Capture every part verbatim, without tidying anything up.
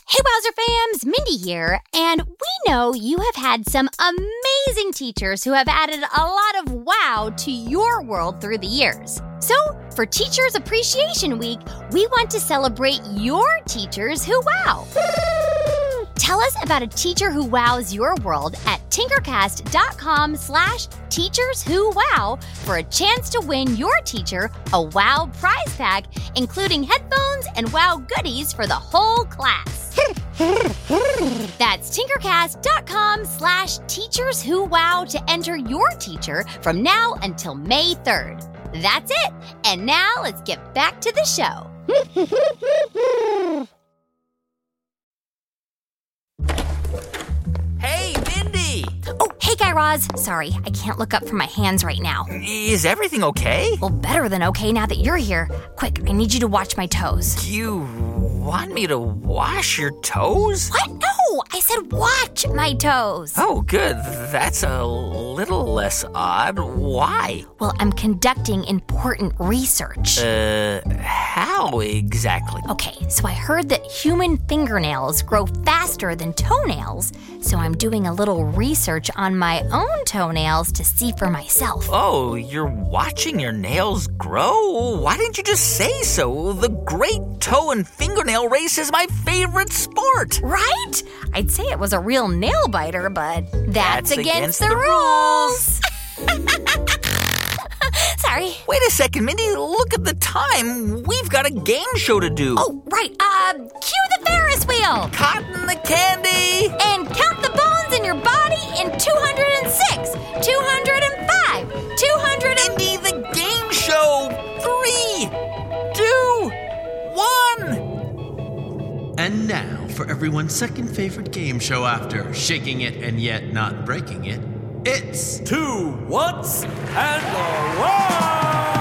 Hey, Wowzer fams, Mindy here, and we know you have had some amazing teachers who have added a lot of wow to your world through the years. So, for Teachers Appreciation Week, we want to celebrate your teachers who wow. Tell us about a teacher who wows your world at tinkercast.com slash teachers who wow for a chance to win your teacher a wow prize pack, including headphones and wow goodies for the whole class. That's tinkercast.com slash teachers who wow to enter your teacher from now until May third. That's it. And now let's get back to the show. Hey, Mindy! Oh, hey, Guy Raz. Sorry, I can't look up from my hands right now. Is everything okay? Well, better than okay now that you're here. Quick, I need you to watch my toes. You want me to wash your toes? What? No, I said watch my toes. Oh, good. That's a little less odd. Why? Well, I'm conducting important research. Uh, how exactly? Okay, so I heard that human fingernails grow faster than toenails, so I'm doing a little research on my own toenails to see for myself. Oh, you're watching your nails grow? Why didn't you just say so? The great toe and fingernail race is my favorite sport. Right? I'd say it was a real nail biter, but that's, That's against, against the, the rules. Sorry. Wait a second, Mindy. Look at the time. We've got a game show to do. Oh, right. Uh, cue the Ferris wheel. Cotton the candy. And count the bones in your body in two hundred six, two hundred five, two hundred. Mindy, the game show. Three, two, one. And now, for everyone's second favorite game show after shaking it and yet not breaking it, it's Two Whats and a Wow!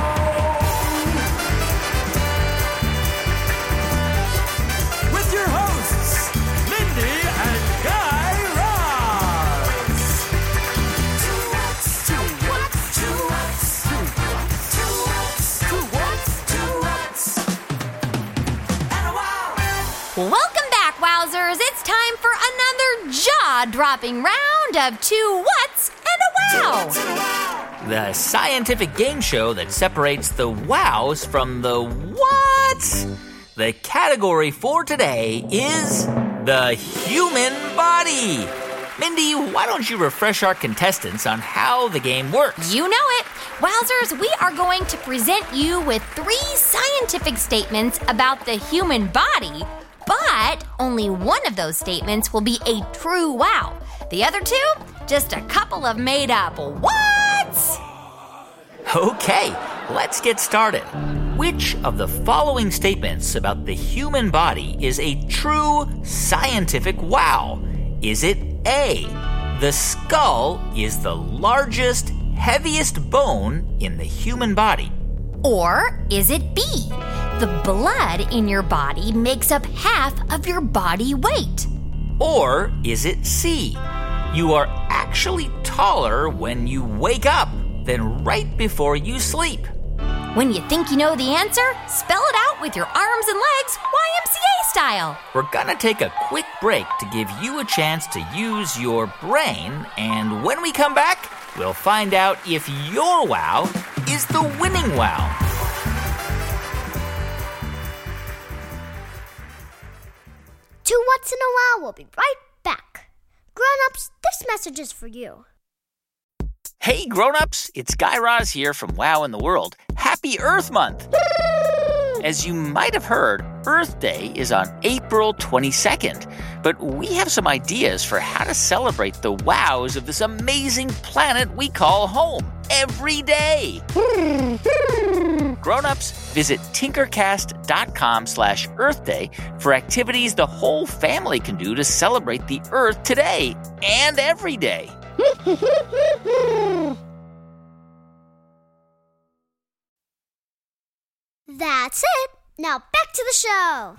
With your hosts, Mindy and Guy Raz. Two Whats, two Whats, two Whats, two Whats, two Whats, two Whats, two Whats, and a Wow! Welcome back, Wowzers. It's time for another jaw-dropping round of Two Whats and a Wow. The scientific game show that separates the wows from the whats. The category for today is the human body. Mindy, why don't you refresh our contestants on how the game works? You know it. Wowzers, we are going to present you with three scientific statements about the human body, but only one of those statements will be a true wow. The other two, just a couple of made-up whats. Okay, let's get started. Which of the following statements about the human body is a true scientific wow? Is it A, the skull is the largest, heaviest bone in the human body? Or is it B, the blood in your body makes up half of your body weight? Or is it C, you are actually taller when you wake up than right before you sleep? When you think you know the answer, spell it out with your arms and legs, Y M C A style. We're gonna take a quick break to give you a chance to use your brain, and when we come back, we'll find out if your wow is the winning wow. Two Whats in a Wow. We'll be right back. Grown-ups, this message is for you. Hey grown-ups, it's Guy Raz here from Wow in the World. Happy Earth Month! As you might have heard, Earth Day is on April twenty-second, but we have some ideas for how to celebrate the wows of this amazing planet we call home every day. Grown-ups, visit tinkercast.com slash Earth Day for activities the whole family can do to celebrate the Earth today and every day. That's it. Now back to the show.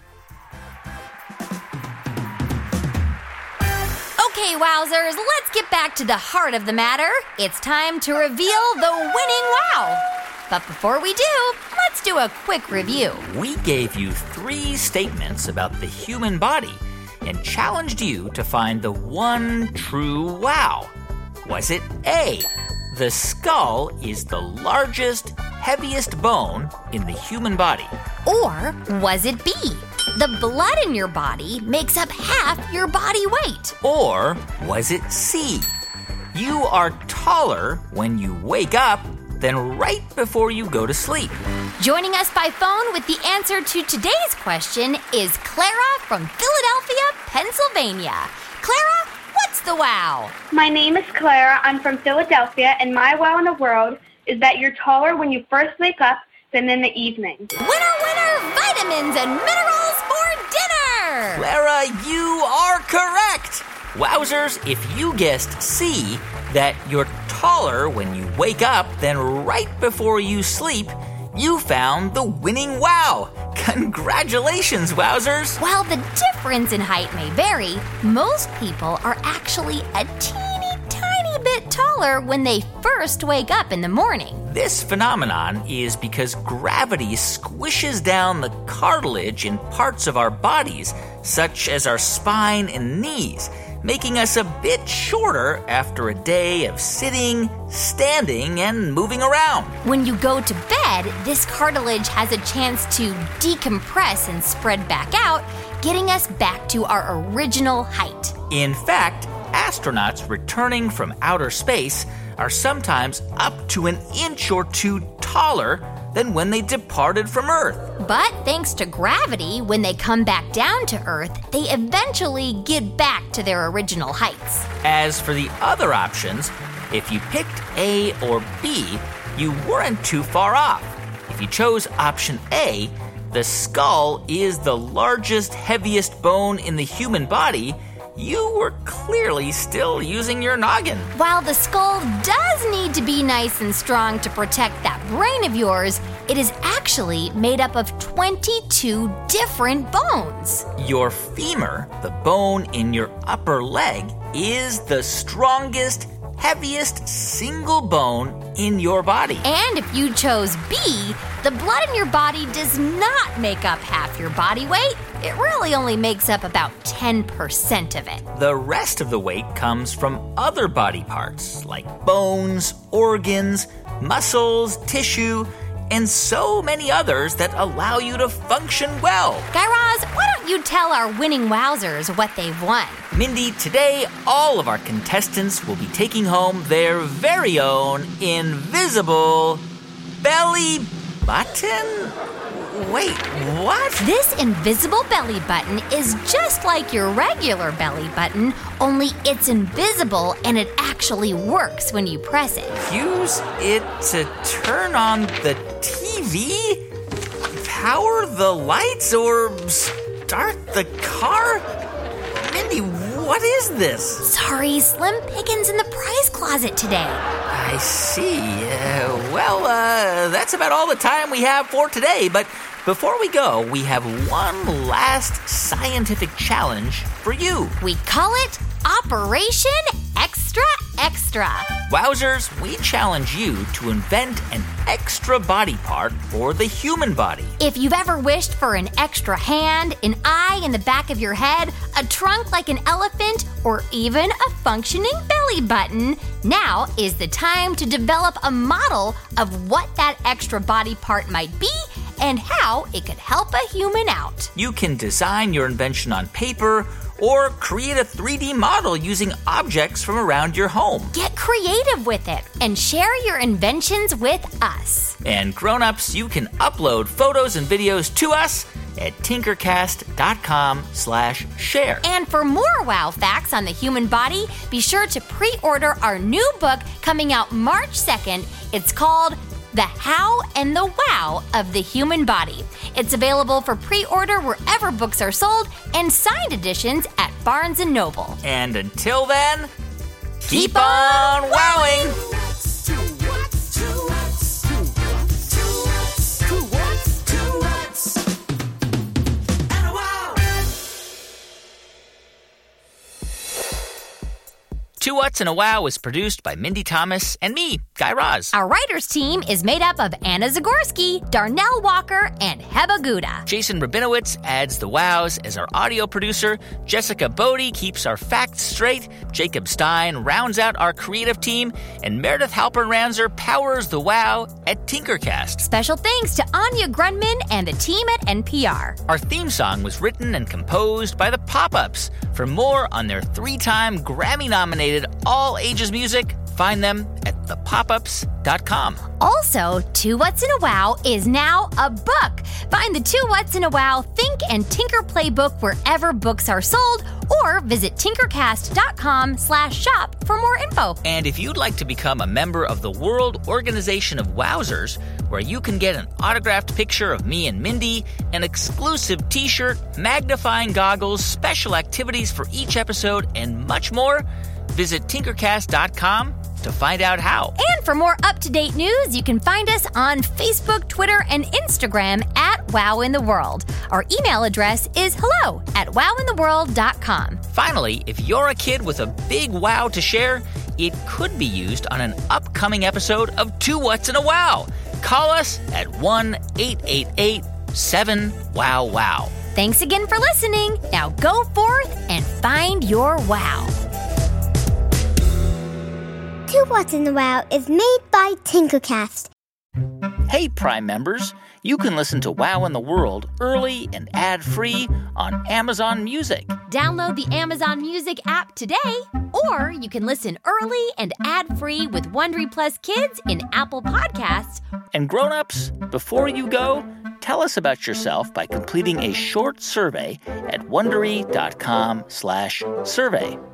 Okay, Wowzers, let's get back to the heart of the matter. It's time to reveal the winning wow. But before we do, let's let's do a quick review. We gave you three statements about the human body and challenged you to find the one true wow. Was it A, the skull is the largest, heaviest bone in the human body? Or was it B, the blood in your body makes up half your body weight? Or was it C, you are taller when you wake up than right before you go to sleep? Joining us by phone with the answer to today's question is Clara from Philadelphia, Pennsylvania. Clara, what's the wow? My name is Clara. I'm from Philadelphia, and my wow in the world is that you're taller when you first wake up than in the evening. Winner, winner, vitamins and minerals for dinner! Clara, you are correct! Wowzers, if you guessed C, that you're taller when you wake up than right before you sleep, you found the winning wow. Congratulations, Wowzers! While the difference in height may vary, most people are actually a teeny tiny bit taller when they first wake up in the morning. This phenomenon is because gravity squishes down the cartilage in parts of our bodies, such as our spine and knees, making us a bit shorter after a day of sitting, standing, and moving around. When you go to bed, this cartilage has a chance to decompress and spread back out, getting us back to our original height. In fact, astronauts returning from outer space are sometimes up to an inch or two taller than when they departed from Earth. But thanks to gravity, when they come back down to Earth, they eventually get back to their original heights. As for the other options, if you picked A or B, you weren't too far off. If you chose option A, the skull is the largest, heaviest bone in the human body, you were clearly still using your noggin. While the skull does need to be nice and strong to protect that brain of yours, it is actually made up of twenty-two different bones. Your femur, the bone in your upper leg, is the strongest, heaviest single bone in your body. And if you chose B, the blood in your body does not make up half your body weight. It really only makes up about ten percent of it. The rest of the weight comes from other body parts like bones, organs, muscles, tissue, and so many others that allow you to function well. Guy Raz, why don't you tell our winning Wowzers what they've won? Mindy, today all of our contestants will be taking home their very own invisible belly button? Wait, what? This invisible belly button is just like your regular belly button, only it's invisible and it actually works when you press it. Use it to turn on the T V? Power the lights or start the car? Mindy, what is this? Sorry, Slim Pickens in the prize closet today. I see. Uh, well, uh, that's about all the time we have for today, but before we go, we have one last scientific challenge for you. We call it Operation Extra Extra. Wowzers, we challenge you to invent an extra body part for the human body. If you've ever wished for an extra hand, an eye in the back of your head, a trunk like an elephant, or even a functioning belly button, now is the time to develop a model of what that extra body part might be and how it could help a human out. You can design your invention on paper or create a three D model using objects from around your home. Get creative with it and share your inventions with us. And grown-ups, you can upload photos and videos to us at tinkercast.com slash share. And for more wow facts on the human body, be sure to pre-order our new book coming out March second. It's called The How and the Wow of the Human Body. It's available for pre-order wherever books are sold and signed editions at Barnes and Noble. And until then, keep on wowing! Two What's and a Wow is produced by Mindy Thomas and me, Guy Raz. Our writers team is made up of Anna Zagorski, Darnell Walker, and Heba Gouda. Jason Rabinowitz adds the wows as our audio producer. Jessica Bodie keeps our facts straight. Jacob Stein rounds out our creative team. And Meredith Halpern-Ranzer powers the wow at Tinkercast. Special thanks to Anya Grunman and the team at N P R. Our theme song was written and composed by the Pop-Ups. For more on their three-time Grammy-nominated all-ages music, find them at the pop ups dot com. Also, Two What's in a Wow is now a book. Find the Two What's in a Wow Think and Tinker Playbook wherever books are sold, or visit tinkercast.com slash shop for more info. And if you'd like to become a member of the World Organization of Wowzers, where you can get an autographed picture of me and Mindy, an exclusive t-shirt, magnifying goggles, special activities for each episode, and much more, visit tinkercast dot com to find out how. And for more up-to-date news, you can find us on Facebook, Twitter, and Instagram at Wow in the World. Our email address is hello at wow in the world dot com. Finally, if you're a kid with a big wow to share, it could be used on an upcoming episode of Two What's and a Wow. Call us at one eight eight eight seven wow wow. Thanks again for listening. Now go forth and find your wow. Two What's in the Wow is made by Tinkercast. Hey, Prime members, you can listen to Wow in the World early and ad-free on Amazon Music. Download the Amazon Music app today, or you can listen early and ad-free with Wondery Plus Kids in Apple Podcasts. And grown-ups, before you go, tell us about yourself by completing a short survey at wondery dot com slash survey.